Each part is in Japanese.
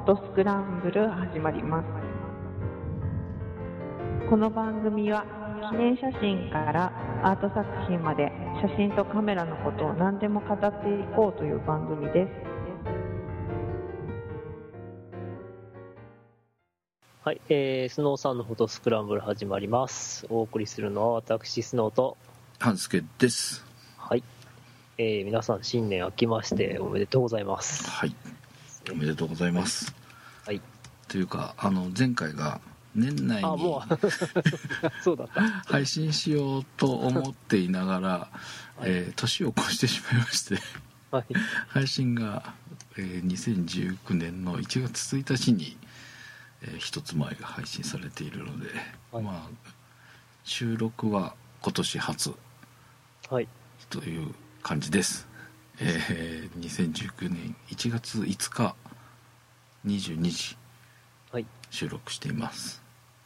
フォトスクランブル始まります。この番組は記念写真からアート作品まで写真とカメラのことを何でも語っていこうという番組です。 はい、スノーさんのフォトスクランブル始まります。お送りするのは私スノーと半助です。 はい、皆さん新年明けましておめでとうございます。 はい、おめでとうございます。 はい。 というか前回が年内にもうそうだった配信しようと思っていながら、 はい、 年を越してしまいまして、 はい、 配信が、2019年の1月1日に、一つ前が配信されているので、 はい、 まあ収録は今年初という感じです。2019年1月5日22時収録しています。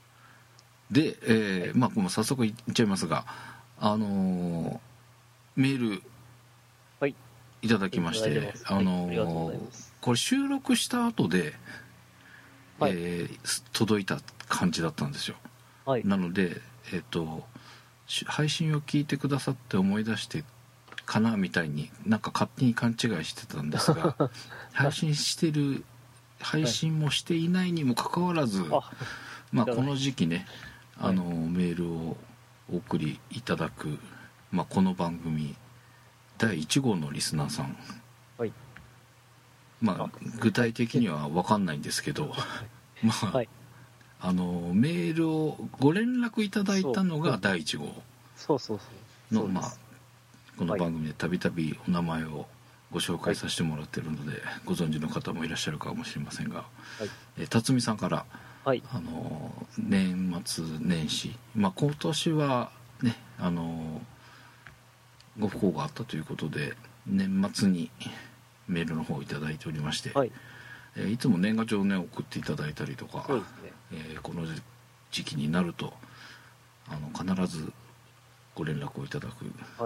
で、まあもう早速言っちゃいますが、メールいただきまして、これ収録した後で、届いた感じだったんですよ。 はい、 なので、配信を聞いてくださって思い出してかなみたいになんか勝手に勘違いしてたんですが配信もしていないにもかかわらず、まあこの時期ね、メールをお送りいただく、まあ、この番組第1号のリスナーさん、 はい、 まあ具体的には分かんないんですけどまあ、 はい、 メールをご連絡いただいたのが第1号の、まあこの番組でたびたびお名前をご紹介させてもらってるので、ご存知の方もいらっしゃるかもしれませんが、辰巳さんから、年末年始、まあ今年はねご不幸があったということで年末にメールの方をいただいておりまして、いつも年賀状をね送っていただいたりとか、この時期になると必ずご連絡をいただく、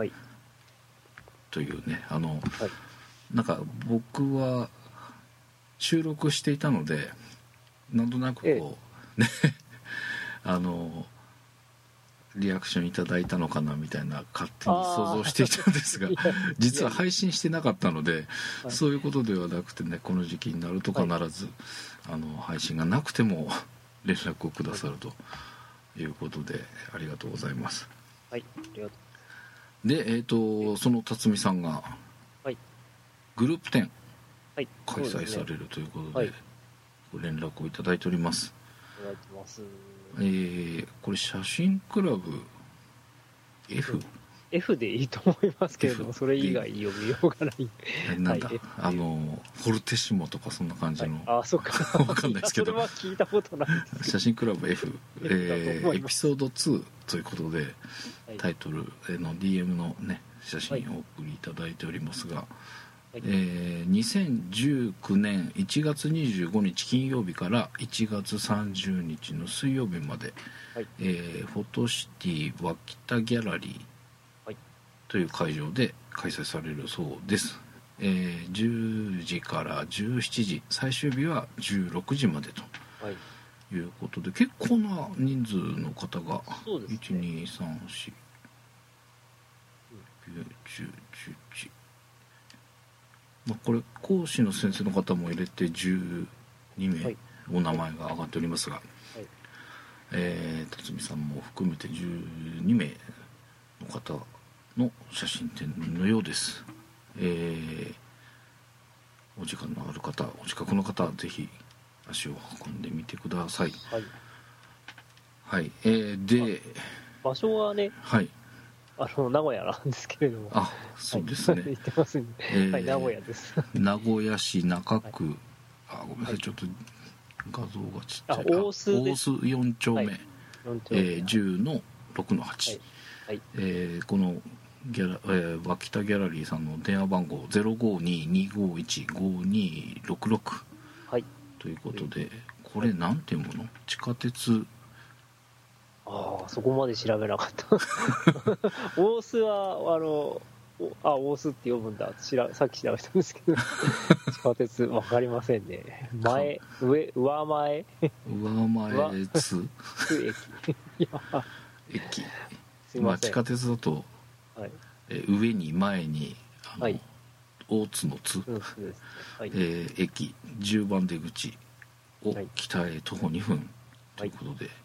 というねなんか僕は収録していたのでなんとなくこう、ねリアクションいただいたのかなみたいな勝手に想像していたんですが実は配信してなかったので、そういうことではなくてね、この時期になると必ず、配信がなくても連絡をくださるということで、ありがとうございます。 ありがとう。 で、その辰巳さんがグループ展開催されるということで、ご連絡をいただいております。 お願いします。 これ写真クラブ F でいいと思いますけれども、それ以外読みようがない。 なんだ、フォルテッシモとかそんな感じの、 そうか分かんないですけどそれは聞いたことないです。 写真クラブ F、エピソード2ということで、タイトルの DM のね写真をお送りいただいておりますが、2019年1月25日金曜日から1月30日の水曜日まで、フォトシティ脇田ギャラリーという会場で開催されるそうです。10時から17時、最終日は16時までということで、結構な人数の方が、123491011、これ講師の先生の方も入れて12名お名前が挙がっておりますが、辰巳さんも含めて12名の方の写真展のようです。お時間のある方、お近くの方はぜひ足を運んでみてください。で、 場所はね、名古屋なんですけれども、 そうですね、 言ってますね。名古屋です。 名古屋市中区、ごめんなさい、ちょっと画像がちっちゃい。大須4丁目、10の6の8、この脇田ギャラリーさんの電話番号 052-251-5266 ということで、これなんていうもの、地下鉄、 そこまで調べなかった大須は大須って読むんだ。さっき調べたんですけど、地下鉄わかりませんね。上前上前津駅。いや、 駅。 すいません。 地下鉄だと、 はい、 上に前にはい、 大津の津、 ですね、はい、 駅10番出口を北へ徒歩2分ということで、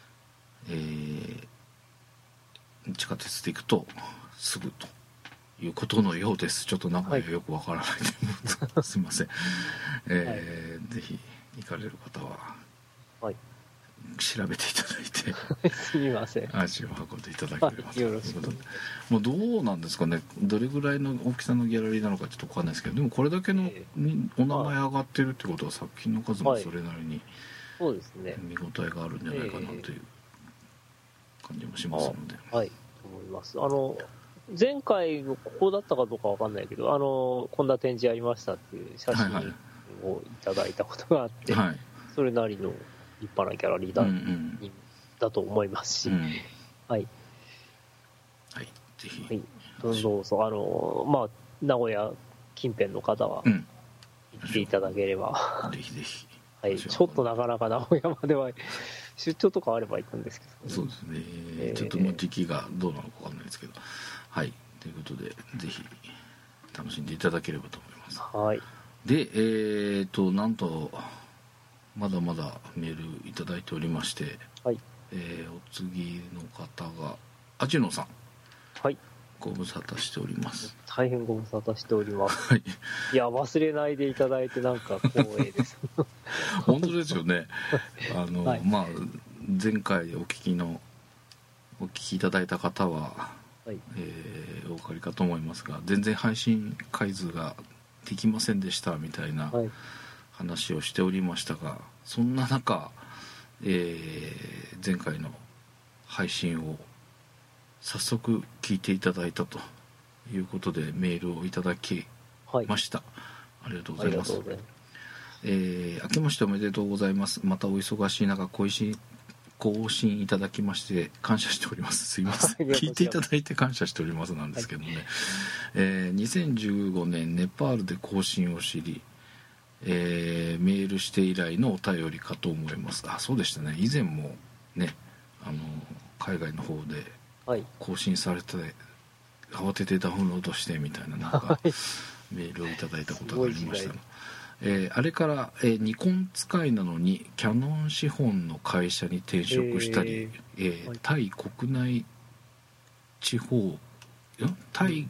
地下鉄で行くとすぐということのようです。ちょっと名前がよくわからないで、すいません。ぜひ行かれる方は、はい、調べていただいてすみません、 足を運んでいただければとよろしく。 もうどうなんですかね、どれぐらいの大きさのギャラリーなのかちょっと分かんないですけど、でもこれだけのお名前上がってるってことは作品の数もそれなりにそうですね、 見応えがあるんじゃないかなという感じもしますので、 はいと思います。前回ここだったかどうか分かんないけど、こんな展示ありましたっていう写真をいただいたことがあって、はいはい、それなりの立派なギャラリーだと思いますし、はい、はい、ぜひ、はい、どうぞまあ名古屋近辺の方は行っていただければ、 ぜひぜひ、 はい、ちょっとなかなか名古屋までは出張とかあれば行くんですけど、ね、 そうですね、ちょっともう時期がどうなのか分かんないですけど、はい、ということでぜひ楽しんでいただければと思います。 はい、 でなんとまだまだメールいただいておりまして、はい、お次の方がアジノさん、 はい、 ご無沙汰しております。 大変ご無沙汰しております。はい、いや忘れないでいただいてなんか光栄です。 本当ですよね。はい、まあ前回お聞きいただいた方は、はい、お分かりかと思いますが、全然配信回数ができませんでしたみたいな話をしておりましたが、そんな中、前回の配信を早速聞いていただいたということでメールをいただきました。はい、ありがとうございます。明けましておめでとうございます。またお忙しい中更新いただきまして感謝しております。すいません。聞いていただいて感謝しておりますなんですけどね。はい、2015年ネパールで更新を知り、メールして以来のお便りかと思います。あ、そうでしたね。以前もね、海外の方で更新されて、慌ててダウンロードしてみたいななんかメールをいただいたことがありました。あれから、ニコン使いなのにキャノン資本の会社に転職したり、タイ国内地方勤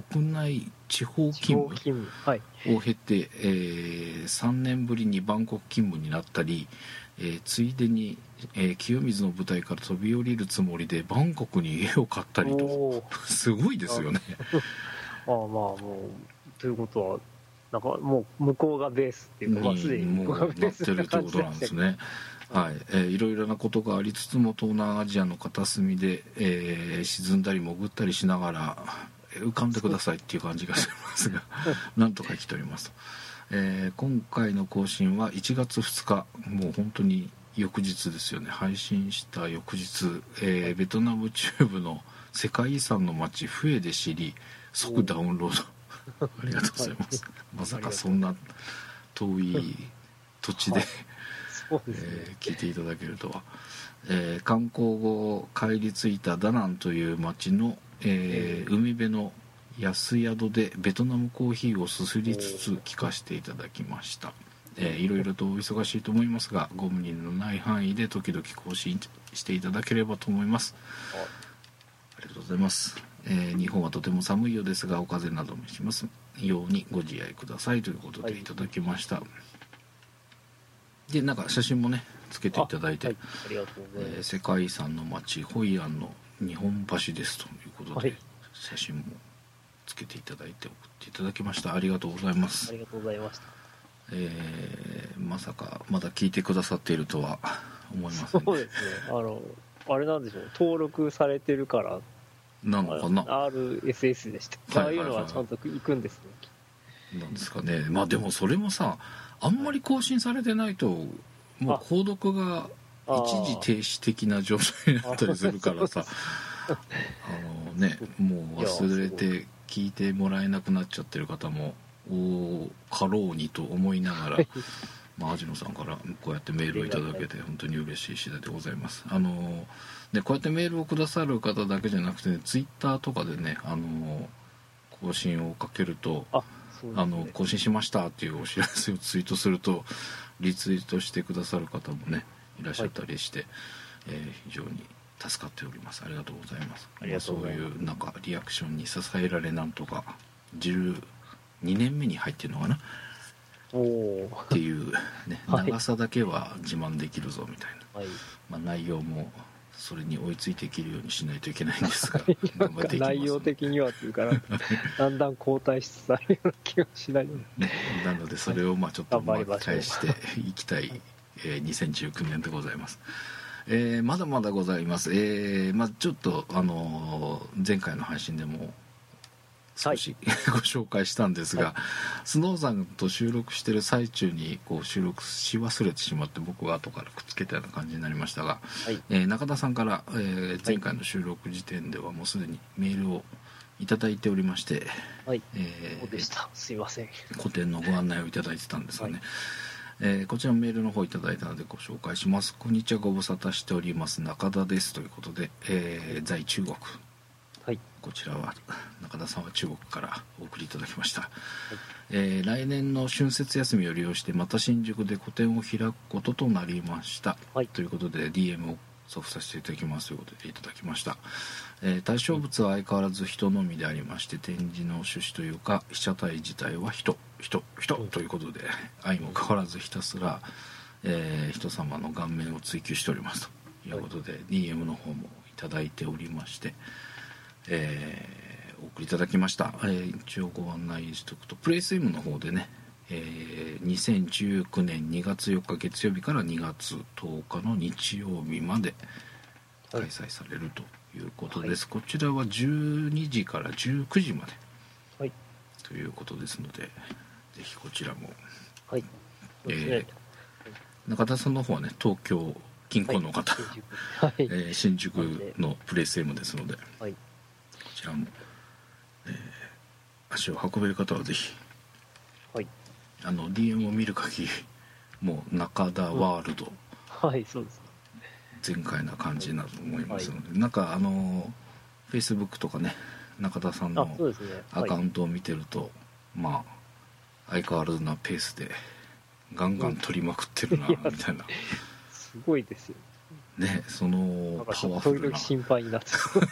務を経て、3年ぶりにバンコク勤務になったり、ついでに、清水の舞台から飛び降りるつもりでバンコクに家を買ったりとすごいですよね。 もうということはなんかもう向こうがベースっていうか、すでに向こうがベースになってるってことなんですね。はい、いろいろなことがありつつも東南アジアの片隅で、沈んだり潜ったりしながら浮かんでくださいっていう感じがしますがなんとか来ておりますと、今回の更新は1月2日、もう本当に翌日ですよね。配信した翌日、ベトナム中部の世界遺産の町フエで知り即ダウンロードありがとうございます。まさかそんな遠い土地で、聞いていただけるとは。観光後帰り着いたダナンという町の、海辺の安宿でベトナムコーヒーをすすりつつ聞かせていただきました。いろいろとお忙しいと思いますがご無理のない範囲で時々更新していただければと思います。ありがとうございます。日本はとても寒いようですがお風邪などもしますようにご自愛くださいということでいただきました。はい、でなんか写真もねつけていただいて、 ありがとうございます。 世界遺産の町ホイアンの日本橋ですということで、写真もつけていただいて送っていただきました。ありがとうございます。 ありがとうございました。 まさかまだ聞いてくださっているとは思いませんね。 そうですね。あれなんでしょう、登録されてるからなのかな。 RSS でした。ああいうのはちゃんと行くんですね。 なんですかね。まあでもそれもさ、あんまり更新されてないともう購読が一時停止的な状態になったりするからさもう忘れて聞いてもらえなくなっちゃってる方も多かろうにと思いながらアジノさんからこうやってメールをいただけて本当に嬉しい次第でございます。でこうやってメールをくださる方だけじゃなくて、ね、ツイッターとかでね、更新をかけると、更新しましたっていうお知らせをツイートするとリツイートしてくださる方もねいらっしゃったりして、非常に助かっております。ありがとうございます。そういうなんかリアクションに支えられ、なんとか12年目に入ってるのかなっていう、ね、長さだけは自慢できるぞみたいな、内容もそれに追いついていけるようにしないといけないんですが頑張っていきます。 内容的にはというかだんだん後退しつつあるような気がしないので、 なのでそれをちょっと巻き返していきたい、2019年でございます。まだまだございます。ちょっと前回の配信でも少し、ご紹介したんですが、スノーさんと収録してる最中に収録し忘れてしまって僕が後からくっつけたような感じになりましたが、中田さんから、前回の収録時点ではもうすでにメールをいただいておりまして、 そうでした。すいません。 個展のご案内をいただいてたんですがね、こちらのメールの方いただいたのでご紹介します。こんにちは、ご無沙汰しております中田ですということで、在中国、こちらは中田さんは中国からお送りいただきました。来年の春節休みを利用してまた新宿で個展を開くこととなりました、ということで DM を送付させていただきますということでいただきました。対象物は相変わらず人のみでありまして、展示の趣旨というか被写体自体は人ということで、相も変わらずひたすら、人様の顔面を追求しておりますということで、DM の方もいただいておりまして、お送りいただきました。一応ご案内しておくと、プレイス M の方でね、2019年2月4日月曜日から2月10日の日曜日まで開催されるということです。こちらは12時から19時まで、ということですので、ぜひこちらも、中田さんの方はね東京近郊の方、新宿のプレイス M ですので、こちらも、足を運べる方はぜひ、DM を見る限りもう中田ワールド、 そうです全開な感じだと思いますので、なんかFacebook とかね中田さんのアカウントを見てると、相変わらずなペースでガンガン取りまくってるなみたいなすごいですよね、そのパワフルな心配になって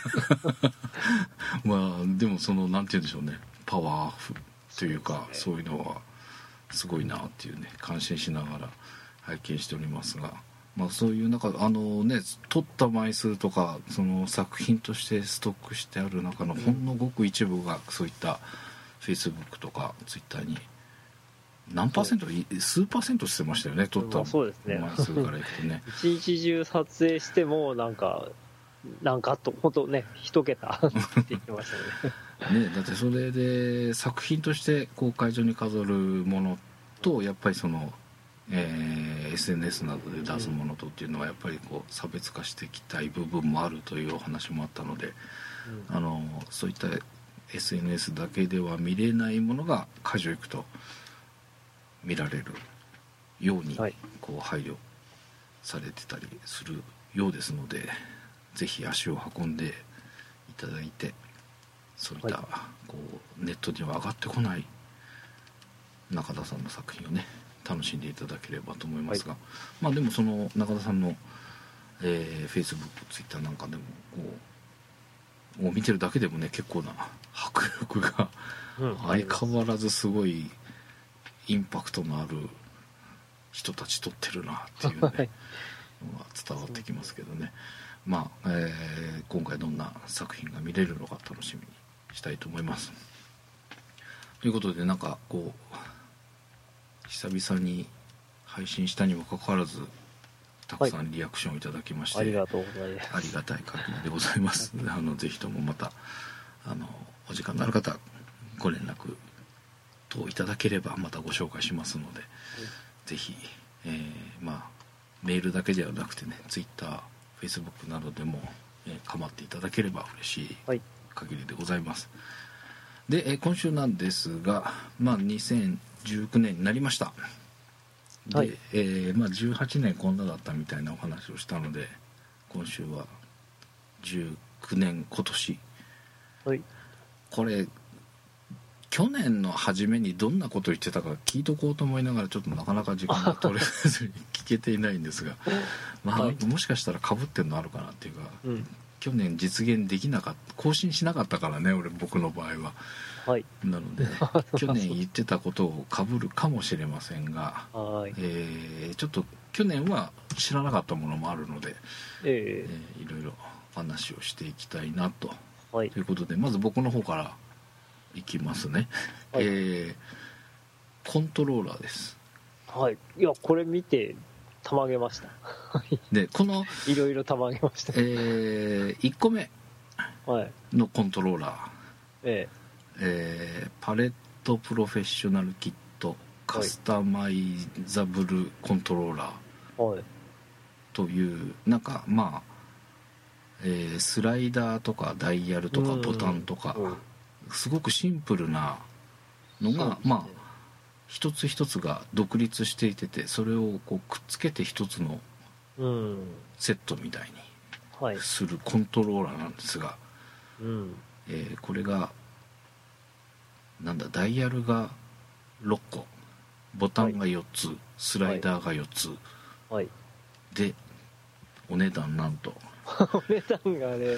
でもそのなんて言うんでしょうね、パワフルというかそういうのはすごいなっていうね、感心しながら拝見しておりますが、そういう中撮った枚数とかその作品としてストックしてある中のほんのごく一部がそういった Facebook とか Twitter に何パーセント、数パーセントしてましたよね、撮った枚数からいくとね一日中撮影してもなんかと本当ね一桁って言ってましたねだってそれで作品として会場に飾るものとやっぱりその、SNS などで出すものとっていうのはやっぱり差別化していきたい部分もあるというお話もあったので、そういった SNS だけでは見れないものが会場行くと見られるように配慮されてたりするようですので、ぜひ足を運んでいただいて、そういったネットには上がってこない中田さんの作品をね楽しんでいただければと思いますが、でもその中田さんの、Facebook、Twitter なんかでも見てるだけでもね結構な迫力が、相変わらずすごいインパクトのある人たち撮ってるなっていうねのが伝わってきますけどね。今回どんな作品が見れるのか楽しみにしたいと思います。ということで久々に配信したにもかかわらずたくさんリアクションをいただきまして、 ありがとうございます。 ありがたい限りでございますぜひともまたお時間のある方ご連絡等いただければまたご紹介しますので、ぜひ、メールだけではなくてね Twitter、Facebook などでも、構っていただければ嬉しい限りでございます。 で、今週なんですが、2019年になりました。で、 はい 18年こんなだったみたいなお話をしたので、今週は19年今年、 はい、 これ去年の初めにどんなことを言ってたか聞いとこうと思いながら、ちょっとなかなか時間が取れずに聞けていないんですがはい、もしかしたら被ってんのあるかなっていうか、去年実現できなかった更新しなかったからね、僕の場合は、 はい、 なので去年言ってたことを被るかもしれませんが、 はい、 ちょっと去年は知らなかったものもあるので、いろいろ話をしていきたいなと、ということで、まず僕の方からいきますね、はい、コントローラーです。 はい、いやこれ見てたまげましたでこのいろいろたまげました、 1個目のコントローラー、パレットプロフェッショナルキットカスタマイザブルコントローラーという、なんかスライダーとかダイヤルとかボタンとか、すごくシンプルなのが、一つ一つが独立していて、それをこうくっつけて一つのセットみたいにするコントローラーなんですが、これがダイヤルが6個、ボタンが4つ、スライダーが4つ、でお値段なんとお値段がね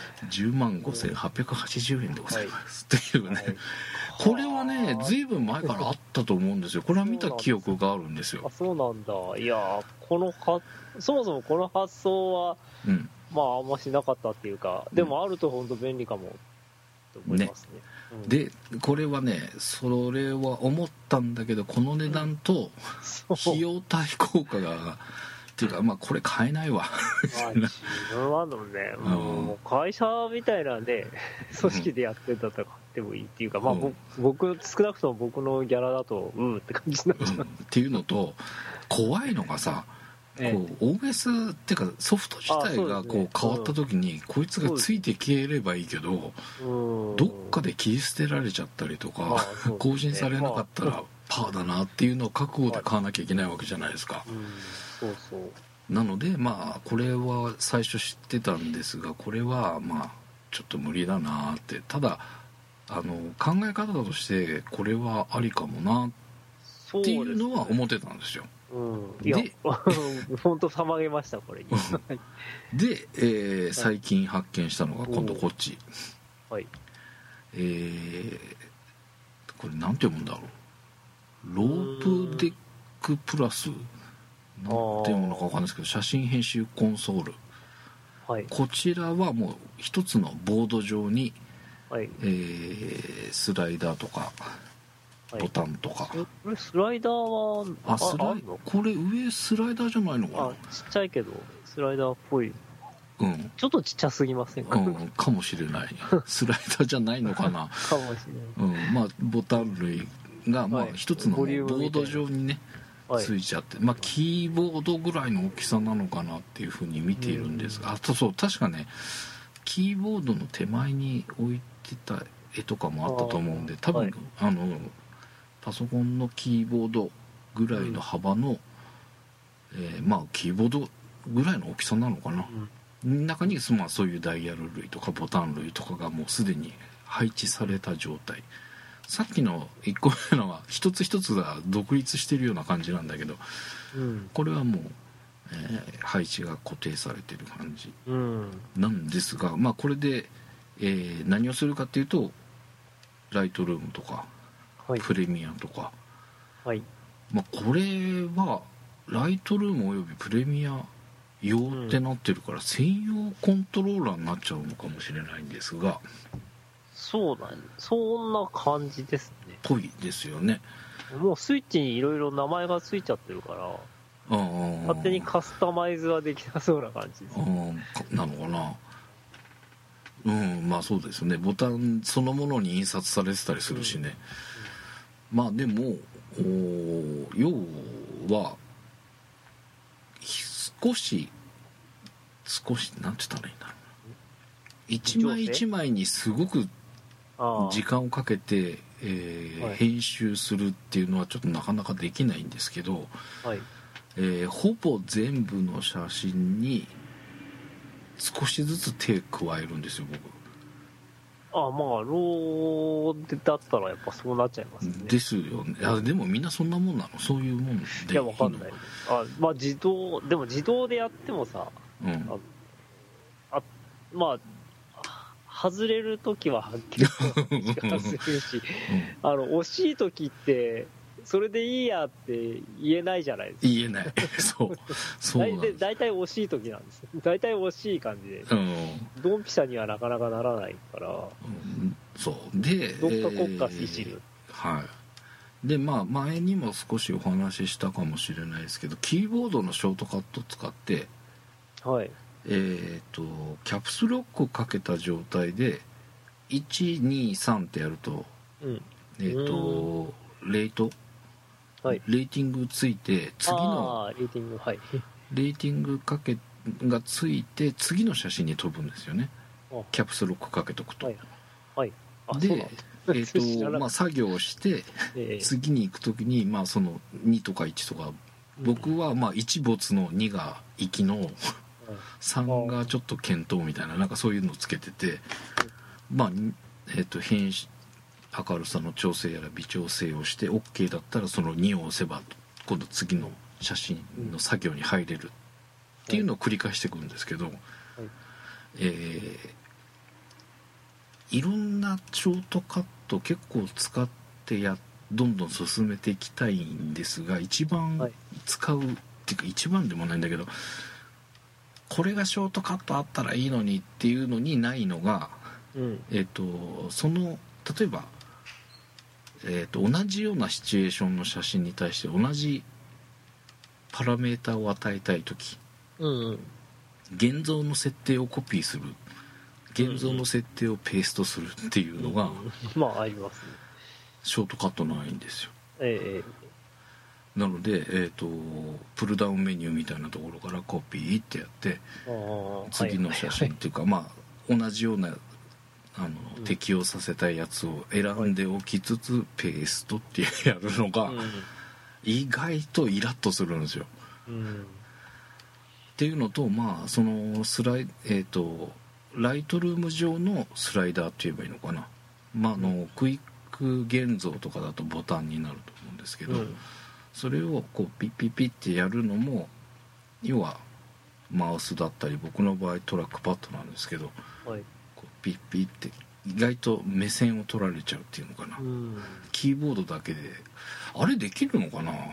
105,880円でございます、というね、これはね随分前からあったと思うんですよ。これは見た記憶があるんですよ。 そうなんだ。いやそもそもこの発想は、あんましなかったっていうか、でもあると本当便利かもと思いますね。 でこれはね、それは思ったんだけど、この値段と費用対効果がっていうか、これ買えないわ自分はね、もう会社みたいなね組織でやってたとかってもいいっていうか、僕少なくとも僕のギャラだとって感じになっちゃう、 っていうのと、怖いのがさ、OS っていうかソフト自体がこう変わった時にこいつがついていければいいけど、どっかで切り捨てられちゃったりとか、更新されなかったらパーだなっていうのを覚悟で買わなきゃいけないわけじゃないですか。なのでこれは最初知ってたんですが、これはちょっと無理だなって、ただ考え方としてこれはありかもなっていうのは思ってたんですよ。 で本当たまげましたこれにで、最近発見したのが今度こっち、これなんて読むんだろう、ロープデックプラスなんていうものか分かんないですけど、写真編集コンソール、こちらはもう一つのボード上に、スライダーとかボタンとか、 スライダーはこれ上スライダーじゃないのかな、 ちっちゃいけどスライダーっぽい、ちょっとちっちゃすぎませんか、 かもしれないスライダーじゃないのかなかもしれない、 ボタン類が一つのボード上にねついちゃって、キーボードぐらいの大きさなのかなっていうふうに見ているんですが、そう確かねキーボードの手前に置いてた絵とかもあったと思うんで、多分パソコンのキーボードぐらいの幅の、キーボードぐらいの大きさなのかな、中にそういうダイヤル類とかボタン類とかがもうすでに配置された状態。さっきの1個目のは一つ一つが独立してるような感じなんだけど、これはもう、配置が固定されてる感じなんですが、これで、何をするかっていうと、ライトルームとか、プレミアとか、これはライトルームおよびプレミア用ってなってるから、専用コントローラーになっちゃうのかもしれないんですが、 そんな感じですね。 ぽいですよね。 もうスイッチにいろいろ名前がついちゃってるから、勝手にカスタマイズはできなそうな感じです、 なのかな。そうですね。ボタンそのものに印刷されてたりするしね。でも要は少しなんて言ったらいいんだろうな、一枚一枚にすごく時間をかけて、 はい、 編集するっていうのはちょっとなかなかできないんですけど、 はい、 ほぼ全部の写真に少しずつ手加えるんですよ僕。 まあローだったらやっぱそうなっちゃいますね。 ですよね。でもみんなそんなもんなの？そういうもんでいいの？ いやわかんない。まあ自動でやってもさ、 うん、 まあ外れるときははっきり外れるし、惜しいときってそれでいいやって言えないじゃないですか。 言えない。そうなんです。 大体惜しいときなんですよ。大体惜しい感じで、ドンピシャにはなかなかならないから、 そうでどっか国家いじる、 はいでまあ前にも少しお話ししたかもしれないですけど、キーボードのショートカット使って、 はい、 キャプスロックかけた状態で123ってやると、レート、はい、レーティングついて次のレーティング、はい、 レーティングがついて次の写真に飛ぶんですよね。キャプスロックかけとくと、 はいはい、 で作業して、次に行く時に、その2とか1とか、僕は1没の2が行きの3がちょっと検討みたいな、なんかそういうのをつけてて、変明るさの調整やら微調整をして OK だったらその2を押せば今度次の写真の作業に入れるっていうのを繰り返していくんですけど、いろんなショートカット結構使ってどんどん進めていきたいんですが、一番使う、っていうか一番でもないんだけど、これがショートカットあったらいいのにっていうのにないのが、その例えば、同じようなシチュエーションの写真に対して同じパラメータを与えたいとき、現像の設定をコピーする、現像の設定をペーストするっていうのが、 ありますね。 ショートカットないんですよ。なので、プルダウンメニューみたいなところからコピーってやって、次の写真っていうか、同じような適用させたいやつを選んでおきつつ、ペーストってやるのが、意外とイラッとするんですよ。っていうのと、そのライトルーム上のスライダーって言えばいいのかな、クイック現像とかだとボタンになると思うんですけど、それをこうピッピッピッってやるのも、要はマウスだったり、僕の場合トラックパッドなんですけど、こうピッピッって意外と目線を取られちゃうっていうのかな、キーボードだけであれできるのかな。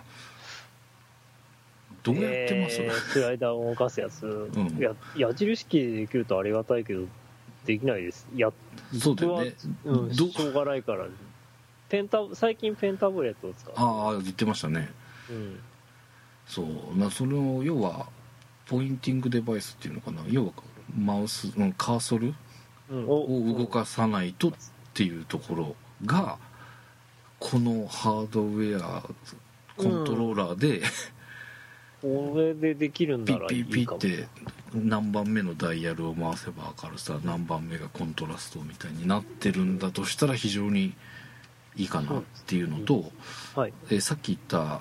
どうやってます？ スライダーを動かすやつ、矢印キーでできるとありがたいけどできないです。 そうだよね、 しょうがないから。最近ペンタブレットを使う。 言ってましたね。その要はポインティングデバイスっていうのかな、要はマウス、カーソルを動かさないとっていうところが、このハードウェアコントローラーで、 これでできるんならいいかも。ピッピッって何番目のダイヤルを回せば明るさ、何番目がコントラストみたいになってるんだとしたら非常にいいかなっていうのと、さっき言った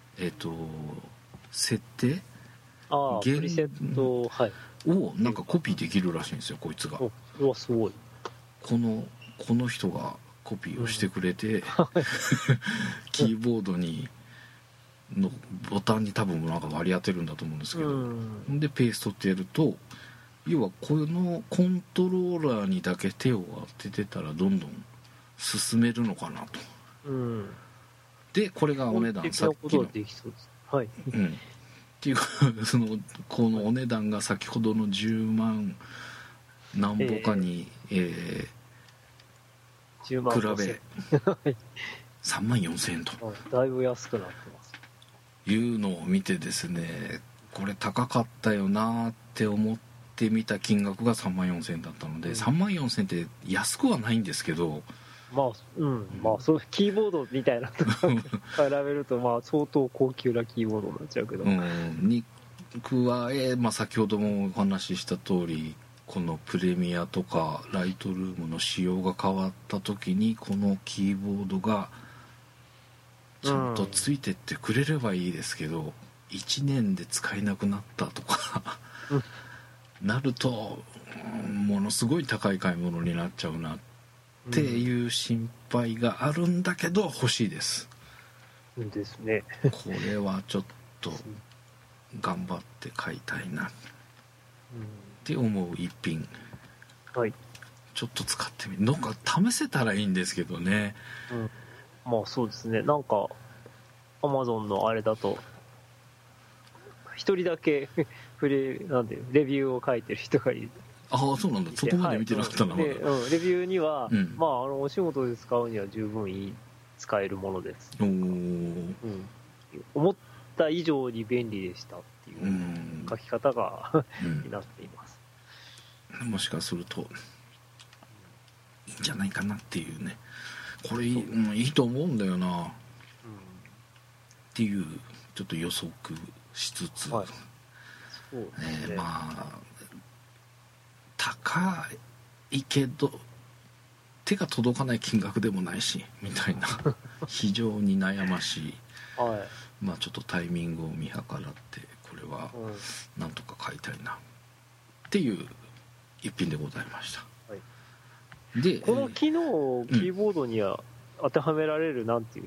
設定、 プリセット、 をなんかコピーできるらしいんですよ、こいつが。 すごい。 この人がコピーをしてくれて、キーボードのボタンに多分なんか割り当てるんだと思うんですけど、でペーストってやると、要はこのコントローラーにだけ手を当ててたらどんどん進めるのかなと。でこれがお値段、さっきのっていうかこのお値段が先ほどの10万なんぼかに、 10万比べ3万4000円と、 だいぶ安くなってます。 いうのを見てですね、これ高かったよなって思ってみた金額が3万4000円だったので、3万4000円って安くはないんですけど、 そうキーボードみたいなと比べると相当高級なキーボードになっちゃうけど、 に加え、先ほどもお話しした通りこのプレミアとかライトルームの仕様が変わった時にこのキーボードがちゃんとついてってくれればいいですけど、1年で使えなくなったとかなるとものすごい高い買い物になっちゃうなっていう心配があるんだけど欲しいです。 ですね。 これはちょっと頑張って買いたいなって思う一品。 はい。 ちょっと使ってみる。なんか試せたらいいんですけどね。 まあそうですね。なんかアマゾンのあれだと一人だけなんでレビューを書いてる人がいる。 ああ、そうなんだ。そこまで見てなかったな、まだ。 レビューには、まあお仕事で使うには十分使えるものです。思った以上に便利でしたっていう書き方がになっています。 もしかするといいんじゃないかなっていうね。これいいと思うんだよな、っていうちょっと予測しつつ、 はい、そうですね。 まあ高いけど手が届かない金額でもないしみたいな非常に悩ましい、まあちょっとタイミングを見計らってこれはなんとか買いたいなっていう一品でございました。でこの機能をキーボードには当てはめられるなんていう、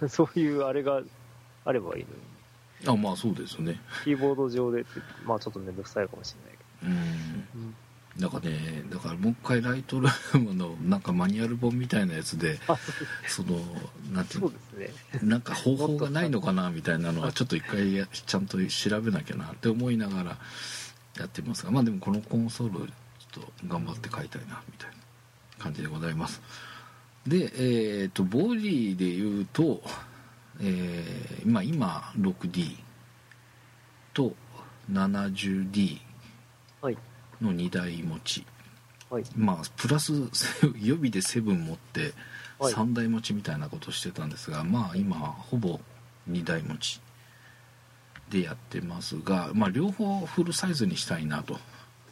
そういうあれがあればいいのに。 まあそうですね。 キーボード上でって、まあちょっと面倒くさいかもしれないけど。 だからもう一回ライトルームのなんかマニュアル本みたいなやつでなんていうの、なんか方法がないのかなみたいなのはちょっと一回ちゃんと調べなきゃなって思いながらやってますが、まあでもこのコンソールちょっと頑張って買いたいなみたいな感じでございます。でボディでいうと、今 6D と 70D の2台持ち、まあプラス予備で7持って3台持ちみたいなことしてたんですが、まあ今ほぼ2台持ちでやってますが、まあ両方フルサイズにしたいなと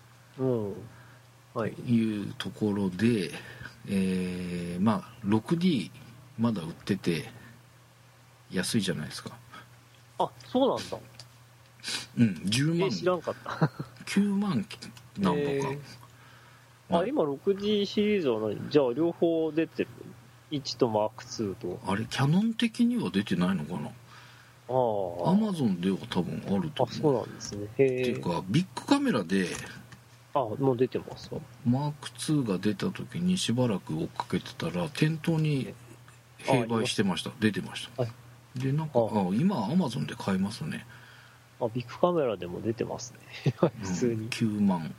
いうところで、まあ 6D まだ売ってて安いじゃないですか。 あ、そうなんだ。 10万、 知らんかった 9万なんぼか、 今 6D シリーズは何？じゃあ両方出てる？1とマーク2と。 あれキャノン的には出てないのかな。アマゾンでは多分あると思う。 そうなんですね。 っていうかビッグカメラでもう出てますわ。 マーク2が出た時にしばらく追っかけてたら店頭に併売してました。出てました。でなんか今アマゾンで買えますね。 ビッグカメラでも出てますね普通に。 9万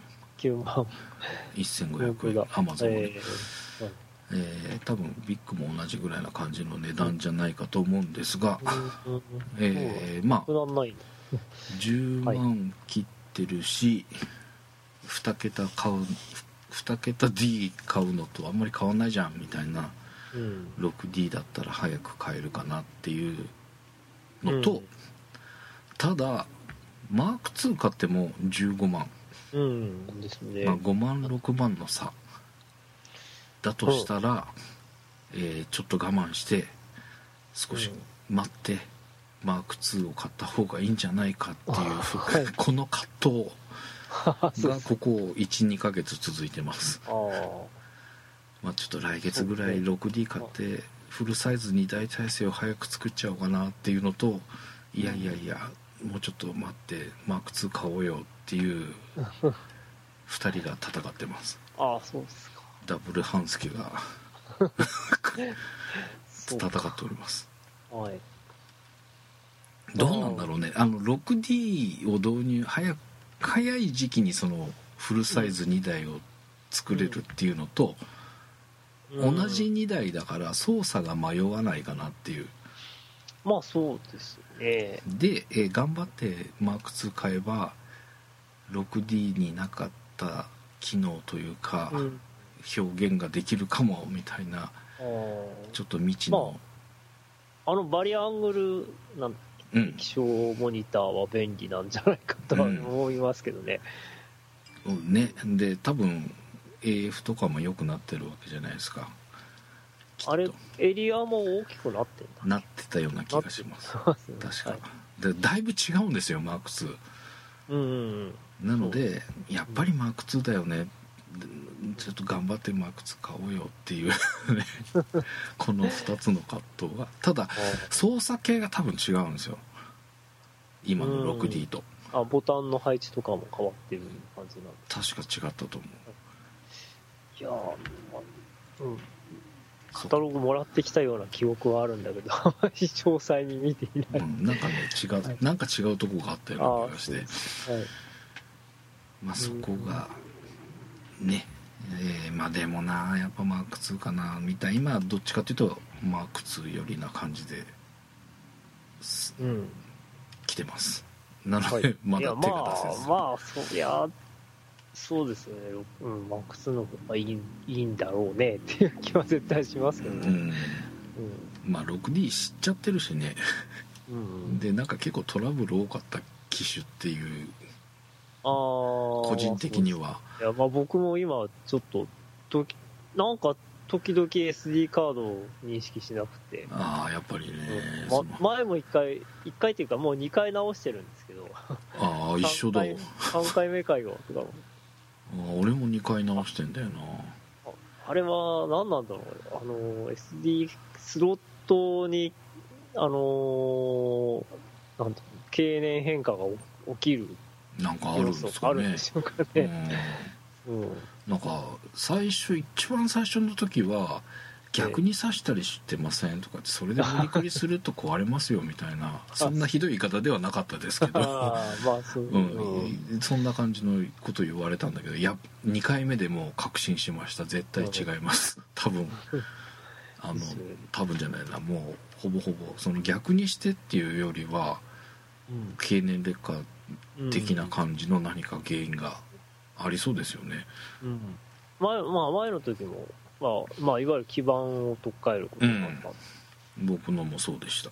1500円アマゾンで、多分ビッグも同じぐらいな感じの値段じゃないかと思うんですが、まあ10万切ってるし2桁 D 買うのとあんまり変わんないじゃんみたいな、6D だったら早く買えるかなっていうのと、ただマーク2買っても15万、 ですね。 まあ、5万6万の差だとしたら、ちょっと我慢して少し待って、マーク2を買った方がいいんじゃないかっていうこの葛藤がここ 1,2 ヶ月続いてます。まあちょっと来月ぐらい 6D 買ってフルサイズ2台体制を早く作っちゃおうかなっていうのと、いやもうちょっと待ってマーク2買おうよっていう2人が戦ってます。 そうですか。 ダブル半助が戦っております。どうなんだろうね。6D を導入早い時期にそのフルサイズ2台を作れるっていうのと、同じ2台だから操作が迷わないかなっていう。 まあそうですね。 で、頑張ってマーク2買えば 6D になかった機能というか、表現ができるかもみたいな、ちょっと未知の、 バリアングル液晶モニターは便利なんじゃないかとは思いますけどね。 ね。で多分 AF とかも良くなってるわけじゃないですか。 あれエリアも大きくなってんだ。 なってたような気がします。確か、はい、でだいぶ違うんですよマーク2。 うんうんうん、 なのでやっぱりマーク2だよね、ちょっと頑張ってマーク2買おうよっていうねこの2つの葛藤が。ただ操作系が多分違うんですよ今の 6D と。 あ、ボタンの配置とかも変わってる感じなんで。 確か違ったと思う。 いやー、うん、カタログもらってきたような記憶はあるんだけどあまり詳細に見ていない、 なんかね違う、はい、なんか違うとこがあったような気がして、はい、まあそこがね、まあでもなやっぱマーク2かなみたいな、今どっちかというとマーク2よりな感じで、うん、来てます。なので、はい、まだ手が出せず。 まあそりゃそうですね、うん、マックスの方がいいんだろうねっていう気は絶対しますけどね、うんうん、 まあ 6D 知っちゃってるしね、うん、でなんか結構トラブル多かった機種っていう、個人的には。 いや、まあ僕も今ちょっとなんか時々 SD カードを認識しなくて。 ああやっぱりね、 前も1回っていうかもう2回直してるんですけど。 ああ一緒だ。 3回目かよとかも。 俺も2回直してんだよな。 あれは何なんだろう。SD スロットになんと経年変化が起きるなんかあるんですかね。 あるんでしょうかね。 なんか一番最初の時は逆に刺したりしてませんとかって、それで無理くりすると壊れますよみたいなそんなひどい言い方ではなかったですけどそんな感じのこと言われたんだけど、2回目でもう確信しました。絶対違います多分多分じゃないな、もうほぼほぼその逆にしてっていうよりは、経年劣化的な感じの何か原因がありそうですよね。 前の時もまあ、いわゆる基盤を取っ替えることがあった、 僕のもそうでした。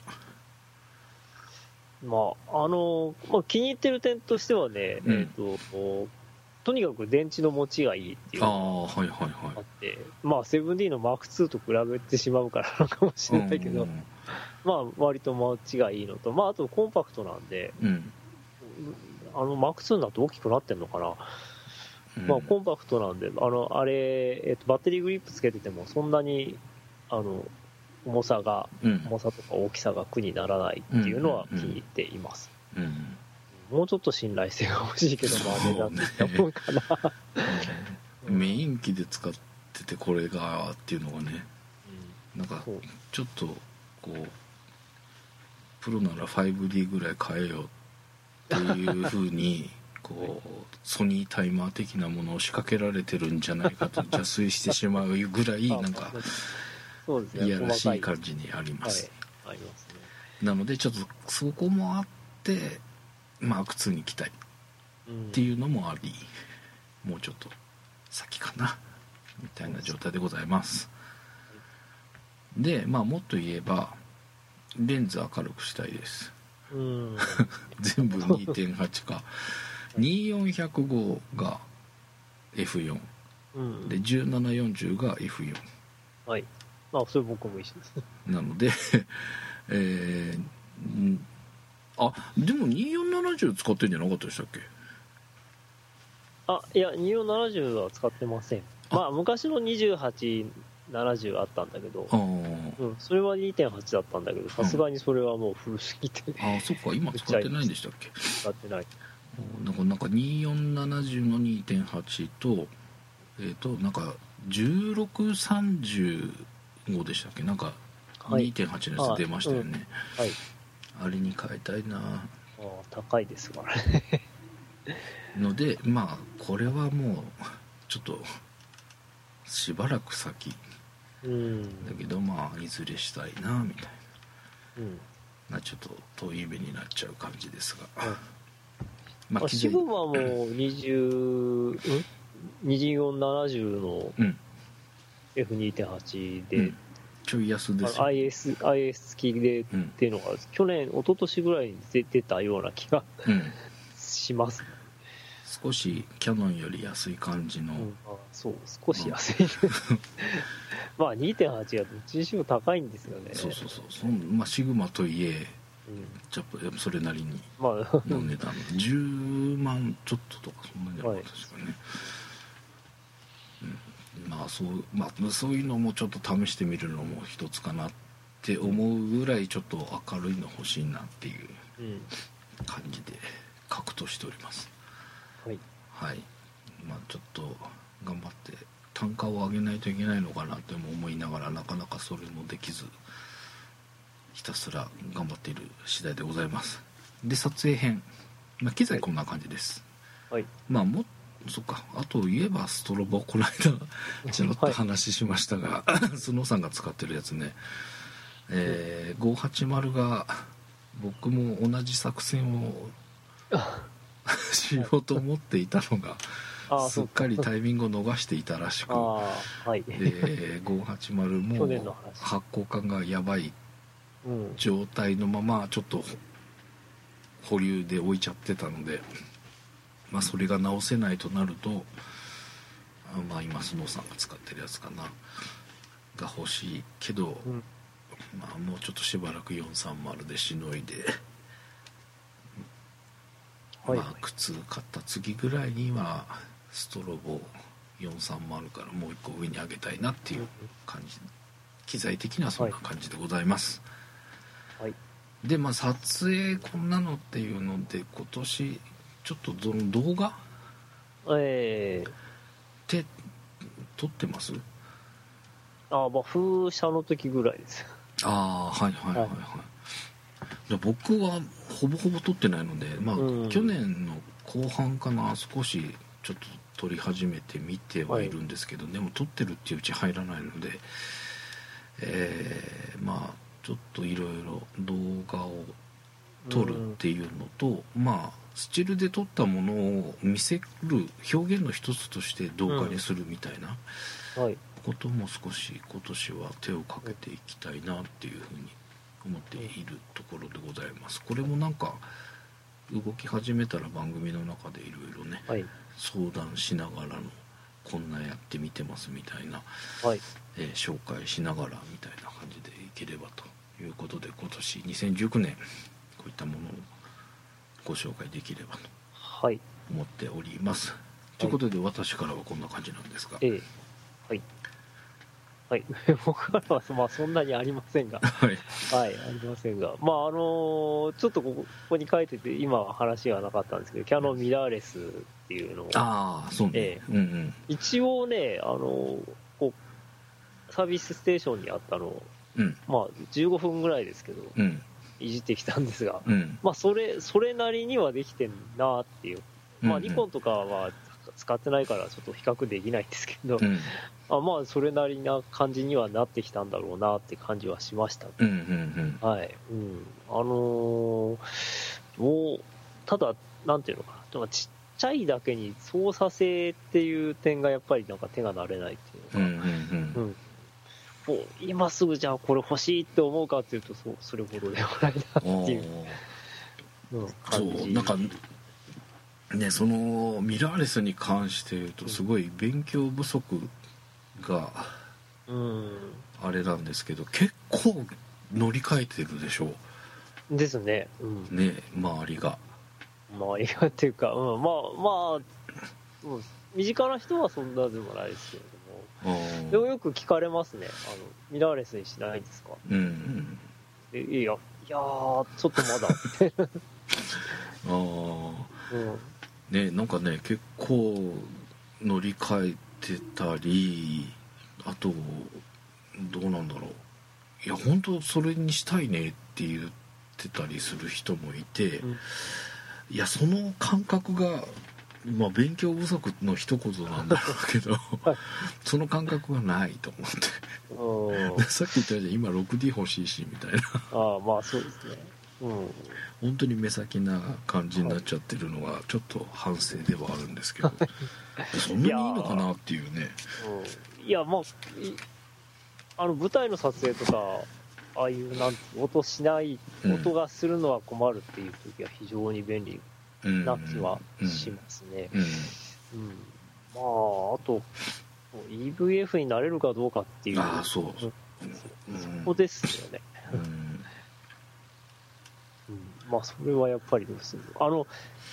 まあ気に入ってる点としてはね、とにかく電池の持ちがいいっていうのがあって、まあ 7D の Mark2 と比べてしまうからなのかもしれないけど、まあ割と持ちがいいのと、まああとコンパクトなんで、Mark2 になって大きくなってんのかな。まあ、コンパクトなんで、あれ、バッテリーグリップつけててもそんなに重さとか大きさが苦にならないっていうのは気に入っています。もうちょっと信頼性が欲しいけど、まあ値段的なもんかな。 メイン機で使っててこれがっていうのがね、なんかちょっとこうプロなら 5D ぐらい買えよっていう風にこうソニータイマー的なものを仕掛けられてるんじゃないかと邪推してしまうぐらいなんかいやらしい感じにあります。 ありますね。 なのでちょっとそこもあってマーク2に行きたいっていうのもあり、もうちょっと先かなみたいな状態でございます。でまあもっと言えばレンズ明るくしたいです。全部 2.8 か2405が F4、で1740が F4。 はい。まあそれ僕も一緒です。 なのででも2470使ってんじゃなかったでしたっけ？ いや2470は使ってません。まあ昔の2870あったんだけど、それは 2.8 だったんだけど、さすがにそれはもう古すぎて、 そっか今使ってないんでしたっけ？ 使ってない。 なんか2470の 2.8 となんか1635でしたっけ？なんか 2.8 のやつ出ましたよね。はい。あれに変えたいな。 高いですからね。 のでまあこれはもうちょっとしばらく先だけど、まあいずれしたいなみたいな、ちょっと遠い目になっちゃう感じですが、まあシグマも2470の F2.8 で、 ちょい安ですよ。 IS 付きでっていうのが、去年一昨年ぐらいに出たような気がします。 少しキャノンより安い感じの、 そう少し安い、まあ 2.8 はどっちにしろ高いんですよね。 そうまあシグマといえ、やっぱそれなりにの値段、10万ちょっととかそんなんじゃなかったですかね、まあそういうのもちょっと試してみるのも一つかなって思うぐらい、ちょっと明るいの欲しいなっていう感じで格闘しております。はい、まあちょっと頑張って単価を上げないといけないのかなっても思いながら、なかなかそれもできず、ひたすら頑張っている次第でございます。で、撮影編、まあ、機材こんな感じです。まあそっか、あと言えばストロボ、この間ちょっと話しましたが、スノーさんが使ってるやつね、580が僕も同じ作戦をしようと思っていたのがすっかりタイミングを逃していたらしく、で580も発光感がやばい状態のままちょっと保留で置いちゃってたので、まあそれが直せないとなると、まあ今スノーさんが使ってるやつかなが欲しいけど、まあもうちょっとしばらく430でしのいで、まあ靴買った次ぐらいにはストロボ430からもう一個上に上げたいなっていう感じ、機材的にはそんな感じでございます。で、まあ撮影こんなのっていうので、今年ちょっと動画って撮ってます？ まあ風車の時ぐらいです。 僕はほぼほぼ撮ってないので、まあ去年の後半かな、少しちょっと撮り始めてみてはいるんですけど、でも撮ってるっていううち入らないので、まあちょっといろいろ動画を撮るっていうのと、まあスチルで撮ったものを見せる表現の一つとして動画にするみたいなことも少し今年は手をかけていきたいなっていうふうに思っているところでございます。これもなんか動き始めたら番組の中でいろいろね、相談しながらのこんなやってみてますみたいな、紹介しながらみたいな感じでいければということで、今年2019年こういったものをご紹介できればと思っております。ということで私からはこんな感じなんですが、 僕からはまあそんなにありませんが、ありませんが、まあちょっとここに書いてて今は話がなかったんですけど、キャノンミラーレスっていうのを、一応ね、こうサービスステーションにあったのを、まあ15分ぐらいですけど、いじってきたんですが、まあそれなりにはできてんなっていう、まあニコンとかは使ってないからちょっと比較できないんですけど、まあそれなりな感じにはなってきたんだろうなって感じはしました。もうただなんていうのかな、ちっちゃいだけに操作性っていう点がやっぱりなんか手が慣れないっていうのが、もう今すぐじゃあこれ欲しいって思うかっていうとそれほどではないなっていう感じ。 なんかね、そのミラーレスに関して言うとすごい勉強不足があれなんですけど、結構乗り換えてるでしょうですね。 ね、周りがっていうか、まあ身近な人はそんなでもないですけれども、でもよく聞かれますね。ミラーレスにしないんですか？いやちょっとまだみたいな。 ね、なんかね結構乗り換えてたり、あとどうなんだろう、いや本当それにしたいねって言ってたりする人もいて、いやその感覚が、まあ勉強不足の一言なんだろうけどその感覚がないと思ってさっき言ったように今 6D 欲しいしみたいなまあそうですね。 本当に目先な感じになっちゃってるのがちょっと反省ではあるんですけどそんなにいいのかなっていうね。 いやまあ舞台の撮影とかああいう音しない、音がするのは困るっていう時は非常に便利な気はしますね。まあ、あと、EVF になれるかどうかっていう。 そう。 そこですよね。まあ、それはやっぱりどうするの？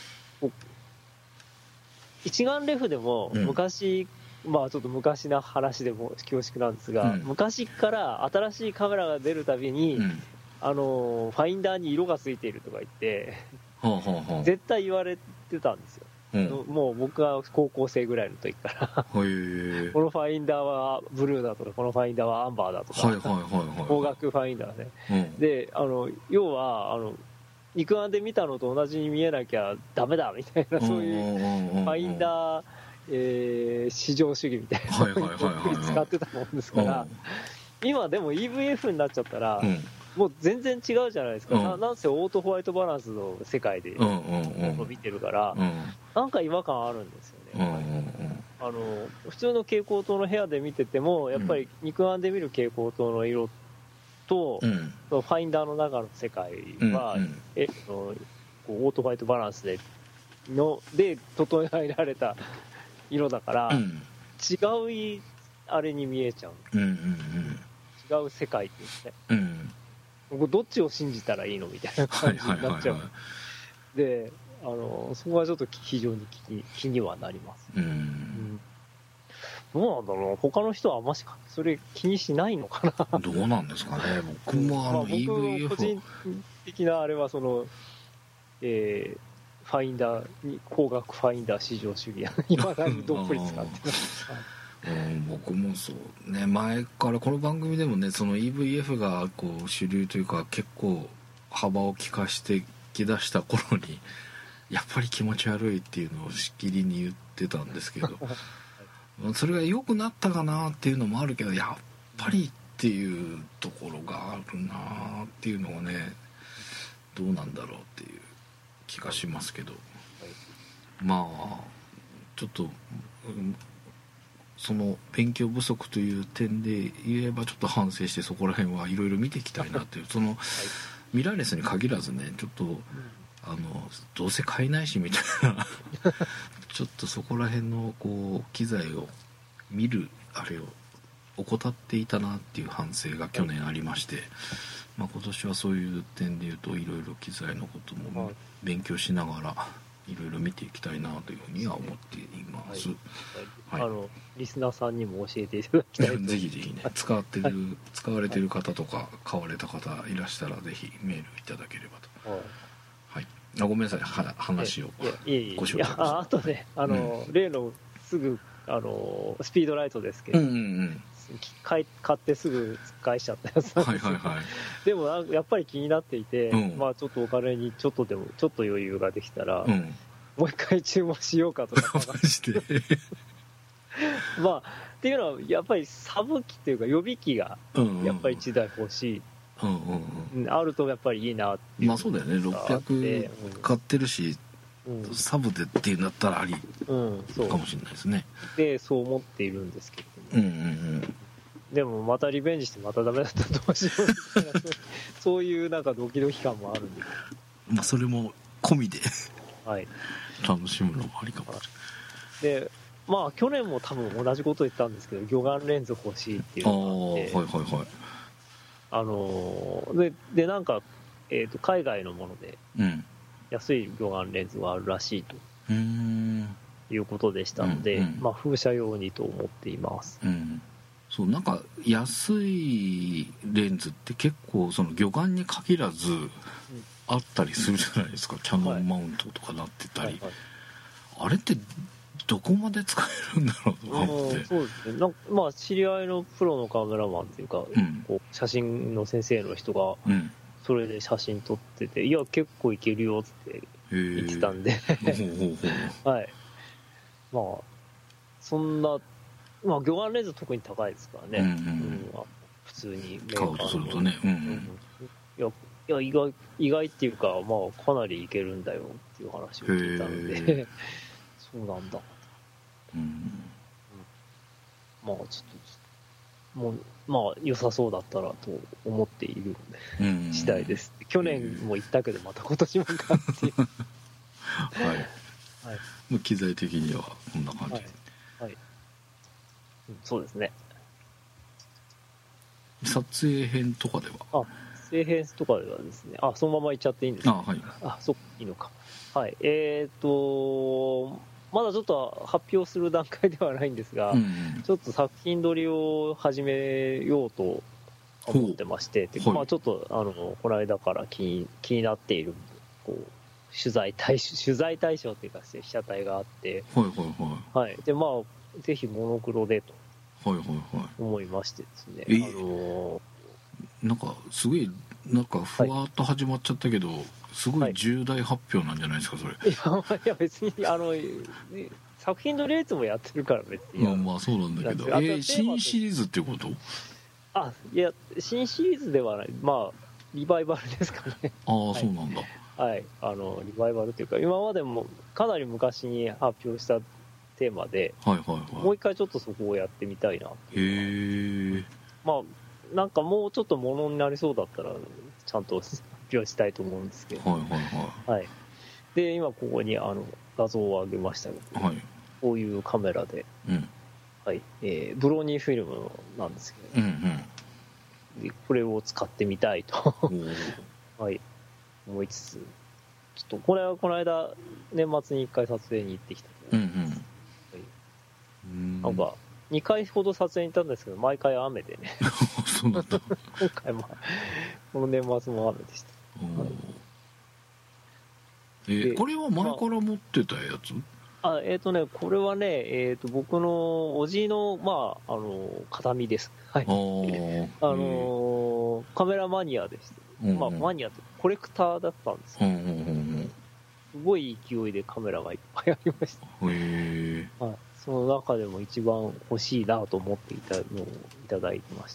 一眼レフでも昔、まあちょっと昔な話でも恐縮なんですが、昔から新しいカメラが出るたびに、ファインダーに色がついているとか言って、絶対言われてたんですよ。もう僕が高校生ぐらいの時からこのファインダーはブルーだとか、このファインダーはアンバーだとか、光学ファインダーね。で、要は肉眼で見たのと同じに見えなきゃダメだみたいな、そういうファインダー、至上主義みたいなのに使ってたもんですから、今でも EVF になっちゃったら、もう全然違うじゃないですか。なんせオートホワイトバランスの世界で見てるから、なんか違和感あるんですよね。普通の蛍光灯の部屋で見てても、やっぱり肉眼で見る蛍光灯の色と、ファインダーの中の世界は、オートホワイトバランスで整えられた色だから、違うあれに見えちゃう、違う世界っていうね、どっちを信じたらいいのみたいな感じになっちゃう。で、そこはちょっと非常に気にはなります。どうなんだろう、他の人はあんましそれ気にしないのかな。 どうなんですかね。僕もEVF 僕個人的なあれはファインダーに光学ファインダー至上主義や今だにどっぷり使ってます。 僕もそうね、前からこの番組でもね、その EVF がこう主流というか結構幅を利かしてきだした頃にやっぱり気持ち悪いっていうのをしきりに言ってたんですけどそれが良くなったかなっていうのもあるけど、やっぱりっていうところがあるなっていうのがね、どうなんだろうっていう気がしますけど、まあちょっとその勉強不足という点で言えばちょっと反省して、そこら辺はいろいろ見ていきたいなというそのミラーレスに限らずね、ちょっとどうせ買えないしみたいなちょっとそこら辺のこう機材を見るあれを怠っていたなっていう反省が去年ありまして、今年はそういう点で言うといろいろ機材のことも勉強しながらいろいろ見ていきたいなというふうには思っています。 リスナーさんにも教えていただきたいぜひぜひね、使われてる方とか買われた方いらしたらぜひメールいただければと。ごめんなさい、話をご紹介しあとね、例のすぐスピードライトですけど、買ってすぐ返しちゃったやつなんですよ。でもやっぱり気になっていて、まあちょっとお金にちょっと余裕ができたら、もう一回注文しようかとかまあっていうのはやっぱりサブ機っていうか予備機がやっぱり1台欲しい、あるとやっぱりいいなっていう。 まあそうだよね、600買ってるし、サブでっていうんだったらありかもしれないですね。 でそう思っているんですけれども、でもまたリベンジしてまたダメだったらどうしようみたいなそういうなんかドキドキ感もあるんで、 まあそれも込みで楽しむのもありかもしれない。でまあ去年も多分同じこと言ったんですけど、魚眼レンズ欲しいっていうのがあって、でなんか、海外のもので安い魚眼レンズがあるらしいということでしたので、まあ風車用にと思っています。 そうなんか安いレンズって結構その魚眼に限らずあったりするじゃないですか、キャノンマウントとかなってたり、あれってどこまで使えるんだろうと思って。 そうですね、まあ知り合いのプロのカメラマンっていうか、こう写真の先生の人がそれで写真撮ってて、いや結構いけるよって言ってたんではい、まあそんな、まあ魚眼レンズ特に高いですからね、普通にメーカーの買うとするとね、いや意外っていうか、まあかなりいけるんだよっていう話を聞いたのでそうなんだ、まあちょっともうまあ良さそうだったらと思っている次第です。去年も言ったけどまた今年もかっていうはい、もう機材的にはこんな感じ、 そうですね。 撮影編とかでは撮影編とかではですね、そのままいっちゃっていいんですか？そう、いいのか。はい。まだちょっと発表する段階ではないんですが、ちょっと作品撮りを始めようと思ってまして、ちょっとこの間から気になっているこう取材対象というか被写体があって、でぜひモノクロでと思いましてですね、 なんかすごいなんかふわっと始まっちゃったけど、すごい重大発表なんじゃないですかそれ。 いや別に作品のレーツもやってるから別に。 まあそうなんだけど、新シリーズっていうこと？ いや新シリーズではない、リバイバルですかね。 そうなんだ。 リバイバルというか今までもかなり昔に発表したテーマで、もう一回ちょっとそこをやってみたいなっていう。なんかもうちょっとものになりそうだったらちゃんと発表したいと思うんですけど、で今ここに画像を上げましたけど、こういうカメラで、ブロニーフィルムなんですけど、でこれを使ってみたいと思いつつ、ちょっとこれはこの間年末に1回撮影に行ってきたと、なんか2回ほど撮影に行ったんですけど毎回雨でねそうなんだ今回もこの年末も雨でした。 これは前から持ってたやつ？ これはね、僕のおじの形見です。カメラマニアでした。マニアってコレクターだったんですよ。すごい勢いでカメラがいっぱいありました。その中でも一番欲しいなと思っていたのをいただいてました。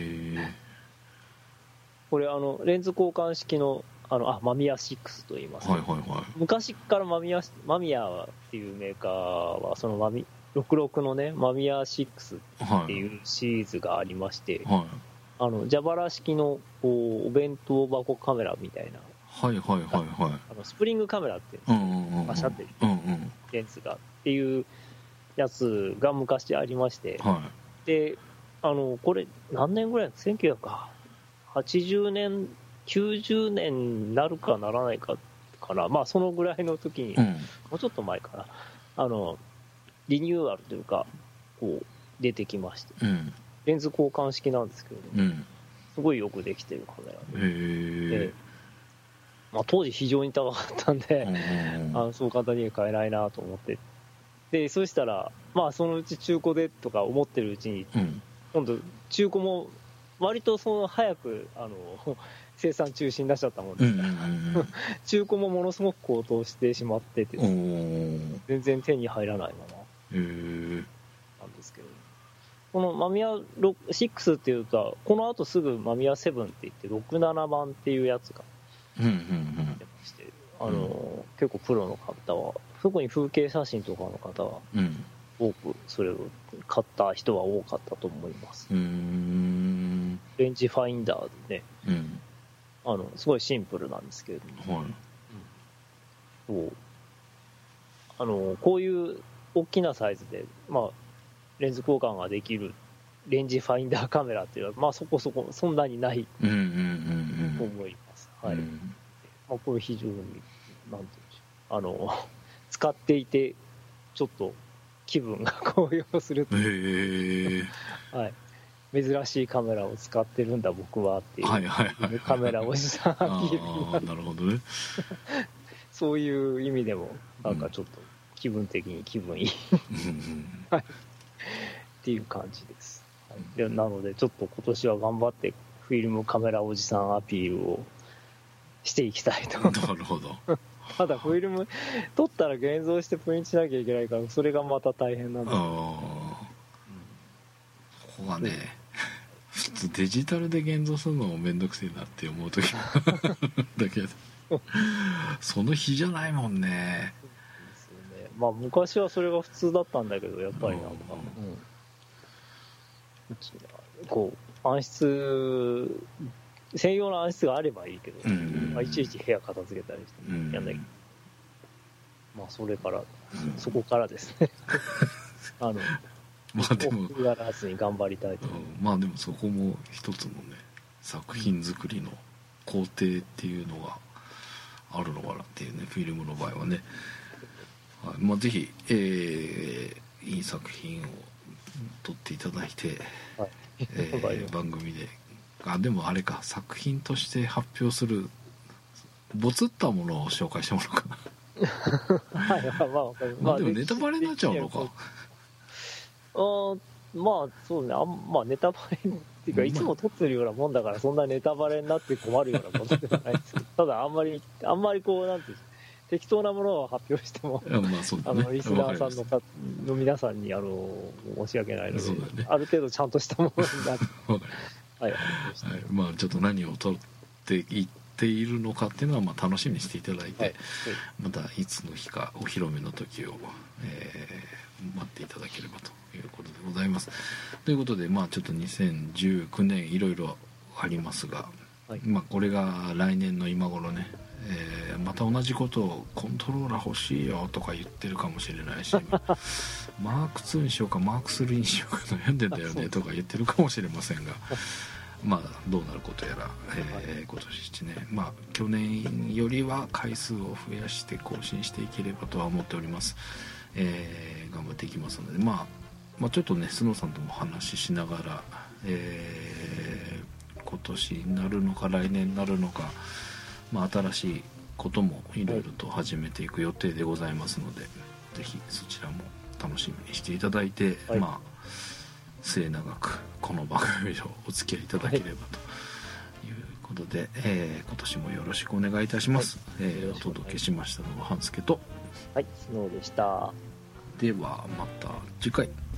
これレンズ交換式のマミヤ6と言います、昔からマミヤっていうメーカーはその66のねマミヤ6っていうシリーズがありまして、蛇腹式のお弁当箱カメラみたいな、スプリングカメラっていうバシャってレンズがっていうやつが昔ありまして、でこれ何年ぐらい1980年90年になるかならないかかな、そのぐらいの時に、もうちょっと前かな、リニューアルというかこう出てきまして、レンズ交換式なんですけど、すごいよくできてるカメラで、当時非常に高かったんで、そう簡単には買えないなと思って、でそうしたらそのうち中古でとか思ってるうちに、今度中古も割と早く生産中止になっちゃったもんですから、中古もものすごく高騰してしまってて、全然手に入らないままなんですけど、このマミヤ6っていうとこの後すぐマミヤ7っていって67番っていうやつが出まして、結構プロの方は特に風景写真とかの方は多くそれを買った人は多かったと思います。レンジファインダーでね、すごいシンプルなんですけれども、こういう大きなサイズで、レンズ交換ができるレンジファインダーカメラっていうのは、そこそこそんなにないと思います。これ非常になんていうんでしょう、使っていてちょっと気分が高揚するという、珍しいカメラを使ってるんだ僕はっていう、カメラおじさんアピールになる。 なるほどね。 そういう意味でもなんかちょっと気分的に気分いいっていう感じです。なのでちょっと今年は頑張ってフィルムカメラおじさんアピールをしていきたいと。 なるほど。 ただフィルム撮ったら現像してプリントしなきゃいけないから、それがまた大変なんだ。 ここはね、普通デジタルで現像するのもめんどくせえなって思う時だけどその日じゃないもんね。 昔はそれが普通だったんだけど、やっぱりなんか、こう暗室専用の暗室があればいいけど、いちいち部屋片付けたりしてやんなきゃ。 まあそれから、そこからですねまあでもやらずに頑張りたいと、 まあでもそこも一つのね作品作りの工程っていうのがあるのかなっていうね、フィルムの場合はね、はい、まあぜひ、いい作品を撮っていただいて、はい、番組ででもあれか、作品として発表するボツったものを紹介してもらおうかなまあでもネタバレになっちゃうのか。 まあそうね、まあネタバレっていうか、いつも撮ってるようなもんだから、そんなネタバレになって困るようなことではないですけど、ただあんまりこうなんていう適当なものを発表しても、まあそうだね、リスナーさんの皆さんに申し訳ないので、ね、ある程度ちゃんとしたものになってはい、 まあちょっと何を撮っていっているのかっていうのはまあ楽しみにしていただいて、はい、またいつの日かお披露目の時を、待っていただければということでございます。ということでまあちょっと2019年いろいろありますが、はい、まあこれが来年の今頃ね、また同じことをコントローラー欲しいよとか言ってるかもしれないしマーク2にしようかマーク3にしようか悩んでんだよねとか言ってるかもしれませんがまあどうなることやら、今年1年まあ去年よりは回数を増やして更新していければとは思っております。頑張っていきますので、まあちょっとねスノーさんとも話ししながら、今年になるのか来年になるのか、まあ、新しいこともいろいろと始めていく予定でございますので、ぜひそちらも楽しみにしていただいて、はい、まあ末永くこの番組をお付き合いいただければということで、今年もよろしくお願いいたします。はい、お届けしましたのは半助と、 はい、スノーでした。 ではまた次回。